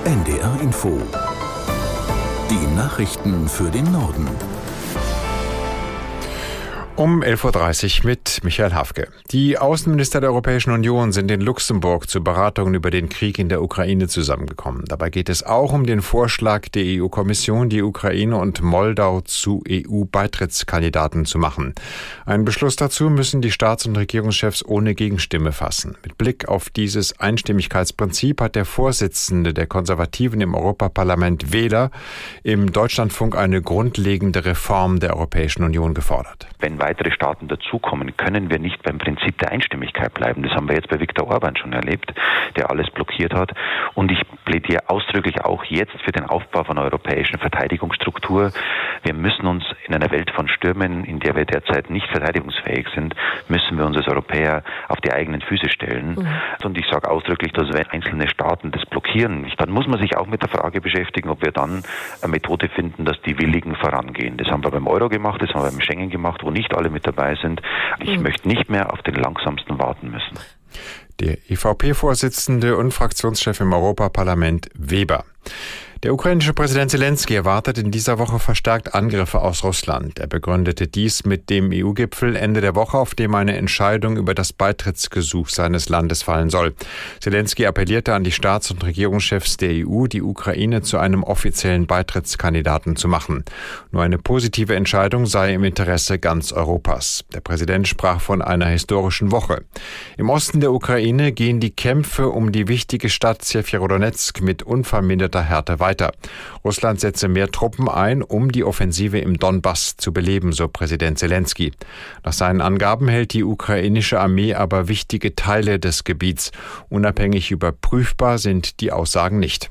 NDR Info. Die Nachrichten für den Norden. Um 11.30 Uhr mit Michael Hafke. Die Außenminister der Europäischen Union sind in Luxemburg zu Beratungen über den Krieg in der Ukraine zusammengekommen. Dabei geht es auch um den Vorschlag der EU-Kommission, die Ukraine und Moldau zu EU-Beitrittskandidaten zu machen. Einen Beschluss dazu müssen die Staats- und Regierungschefs ohne Gegenstimme fassen. Mit Blick auf dieses Einstimmigkeitsprinzip hat der Vorsitzende der Konservativen im Europaparlament Wähler im Deutschlandfunk eine grundlegende Reform der Europäischen Union gefordert. Wenn weitere Staaten dazukommen, können wir nicht beim Prinzip der Einstimmigkeit bleiben. Das haben wir jetzt bei Viktor Orban schon erlebt, der alles blockiert hat. Und ich plädiere ausdrücklich auch jetzt für den Aufbau von einer europäischen Verteidigungsstruktur. Wir müssen uns in einer Welt von Stürmen, in der wir derzeit nicht verteidigungsfähig sind, müssen wir uns als Europäer auf die eigenen Füße stellen. Und ich sage ausdrücklich, dass wenn einzelne Staaten das blockieren, dann muss man sich auch mit der Frage beschäftigen, ob wir dann eine Methode finden, dass die Willigen vorangehen. Das haben wir beim Euro gemacht, das haben wir beim Schengen gemacht, wo nicht alle mit dabei sind. Ich möchte nicht mehr auf den Langsamsten warten müssen. Der EVP-Vorsitzende und Fraktionschef im Europaparlament Weber. Der ukrainische Präsident Zelensky erwartet in dieser Woche verstärkt Angriffe aus Russland. Er begründete dies mit dem EU-Gipfel Ende der Woche, auf dem eine Entscheidung über das Beitrittsgesuch seines Landes fallen soll. Zelensky appellierte an die Staats- und Regierungschefs der EU, die Ukraine zu einem offiziellen Beitrittskandidaten zu machen. Nur eine positive Entscheidung sei im Interesse ganz Europas. Der Präsident sprach von einer historischen Woche. Im Osten der Ukraine gehen die Kämpfe um die wichtige Stadt Sewjerodonezk mit unverminderter Härte weiter. Russland setze mehr Truppen ein, um die Offensive im Donbass zu beleben, so Präsident Zelensky. Nach seinen Angaben hält die ukrainische Armee aber wichtige Teile des Gebiets. Unabhängig überprüfbar sind die Aussagen nicht.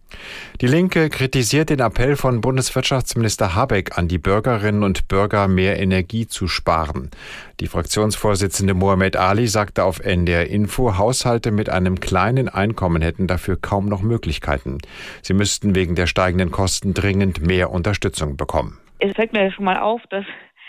Die Linke kritisiert den Appell von Bundeswirtschaftsminister Habeck an die Bürgerinnen und Bürger, mehr Energie zu sparen. Die Fraktionsvorsitzende Mohamed Ali sagte auf NDR Info, Haushalte mit einem kleinen Einkommen hätten dafür kaum noch Möglichkeiten. Sie müssten wegen der steigenden Kosten dringend mehr Unterstützung bekommen. Es fällt mir schon mal auf, dass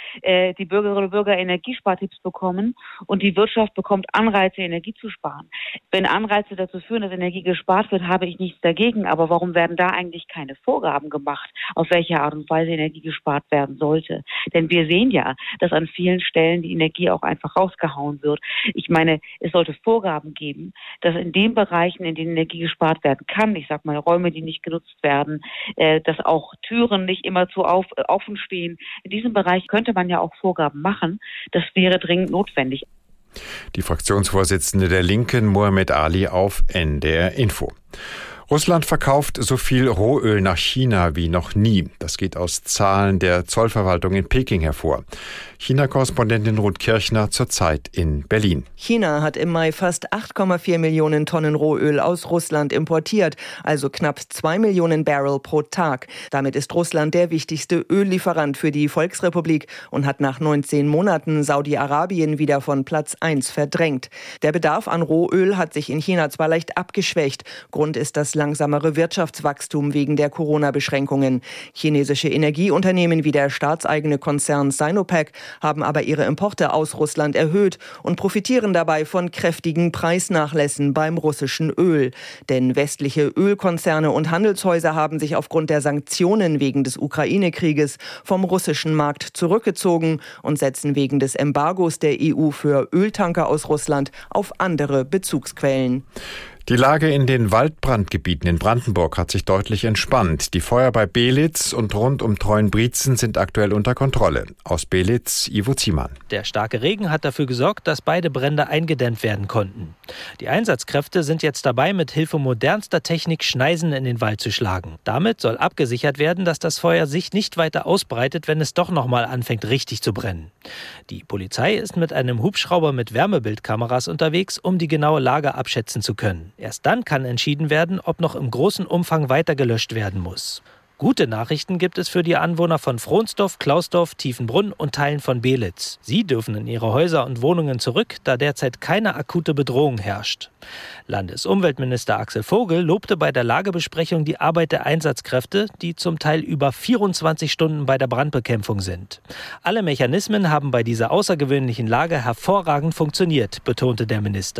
die Bürgerinnen und Bürger Energiespartipps bekommen und die Wirtschaft bekommt Anreize, Energie zu sparen. Wenn Anreize dazu führen, dass Energie gespart wird, habe ich nichts dagegen. Aber warum werden da eigentlich keine Vorgaben gemacht, auf welche Art und Weise Energie gespart werden sollte? Denn wir sehen ja, dass an vielen Stellen die Energie auch einfach rausgehauen wird. Ich meine, es sollte Vorgaben geben, dass in den Bereichen, in denen Energie gespart werden kann, ich sag mal Räume, die nicht genutzt werden, dass auch Türen nicht immer zu offen stehen. In diesem Bereich könnte man ja auch Vorgaben machen. Das wäre dringend notwendig. Die Fraktionsvorsitzende der Linken, Mohamed Ali, auf NDR Info. Russland verkauft so viel Rohöl nach China wie noch nie. Das geht aus Zahlen der Zollverwaltung in Peking hervor. China-Korrespondentin Ruth Kirchner zurzeit in Berlin. China hat im Mai fast 8,4 Millionen Tonnen Rohöl aus Russland importiert, also knapp 2 Millionen Barrel pro Tag. Damit ist Russland der wichtigste Öllieferant für die Volksrepublik und hat nach 19 Monaten Saudi-Arabien wieder von Platz 1 verdrängt. Der Bedarf an Rohöl hat sich in China zwar leicht abgeschwächt. Grund ist das langsamere Wirtschaftswachstum wegen der Corona-Beschränkungen. Chinesische Energieunternehmen wie der staatseigene Konzern Sinopec haben aber ihre Importe aus Russland erhöht und profitieren dabei von kräftigen Preisnachlässen beim russischen Öl. Denn westliche Ölkonzerne und Handelshäuser haben sich aufgrund der Sanktionen wegen des Ukraine-Krieges vom russischen Markt zurückgezogen und setzen wegen des Embargos der EU für Öltanker aus Russland auf andere Bezugsquellen. Die Lage in den Waldbrandgebieten in Brandenburg hat sich deutlich entspannt. Die Feuer bei Belitz und rund um Treuenbrietzen sind aktuell unter Kontrolle. Aus Belitz, Ivo Ziemann. Der starke Regen hat dafür gesorgt, dass beide Brände eingedämmt werden konnten. Die Einsatzkräfte sind jetzt dabei, mit Hilfe modernster Technik Schneisen in den Wald zu schlagen. Damit soll abgesichert werden, dass das Feuer sich nicht weiter ausbreitet, wenn es doch nochmal anfängt, richtig zu brennen. Die Polizei ist mit einem Hubschrauber mit Wärmebildkameras unterwegs, um die genaue Lage abschätzen zu können. Erst dann kann entschieden werden, ob noch im großen Umfang weiter gelöscht werden muss. Gute Nachrichten gibt es für die Anwohner von Fronsdorf, Klausdorf, Tiefenbrunn und Teilen von Belitz. Sie dürfen in ihre Häuser und Wohnungen zurück, da derzeit keine akute Bedrohung herrscht. Landesumweltminister Axel Vogel lobte bei der Lagebesprechung die Arbeit der Einsatzkräfte, die zum Teil über 24 Stunden bei der Brandbekämpfung sind. Alle Mechanismen haben bei dieser außergewöhnlichen Lage hervorragend funktioniert, betonte der Minister.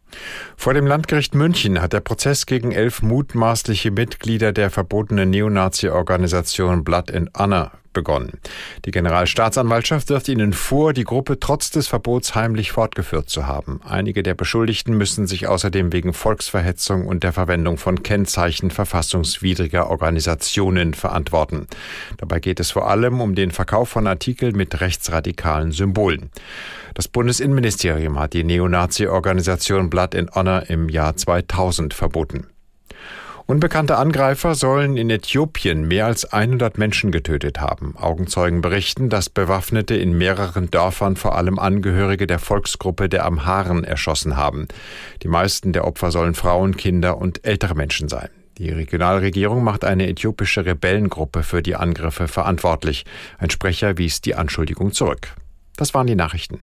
Vor dem Landgericht München hat der Prozess gegen 11 mutmaßliche Mitglieder der verbotenen Neonazi-Organisation Blood and Honor begonnen. Die Generalstaatsanwaltschaft wirft ihnen vor, die Gruppe trotz des Verbots heimlich fortgeführt zu haben. Einige der Beschuldigten müssen sich außerdem wegen Volksverhetzung und der Verwendung von Kennzeichen verfassungswidriger Organisationen verantworten. Dabei geht es vor allem um den Verkauf von Artikeln mit rechtsradikalen Symbolen. Das Bundesinnenministerium hat die Neonazi-Organisation Blood and Honor im Jahr 2000 verboten. Unbekannte Angreifer sollen in Äthiopien mehr als 100 Menschen getötet haben. Augenzeugen berichten, dass Bewaffnete in mehreren Dörfern vor allem Angehörige der Volksgruppe der Amharen erschossen haben. Die meisten der Opfer sollen Frauen, Kinder und ältere Menschen sein. Die Regionalregierung macht eine äthiopische Rebellengruppe für die Angriffe verantwortlich. Ein Sprecher wies die Anschuldigung zurück. Das waren die Nachrichten.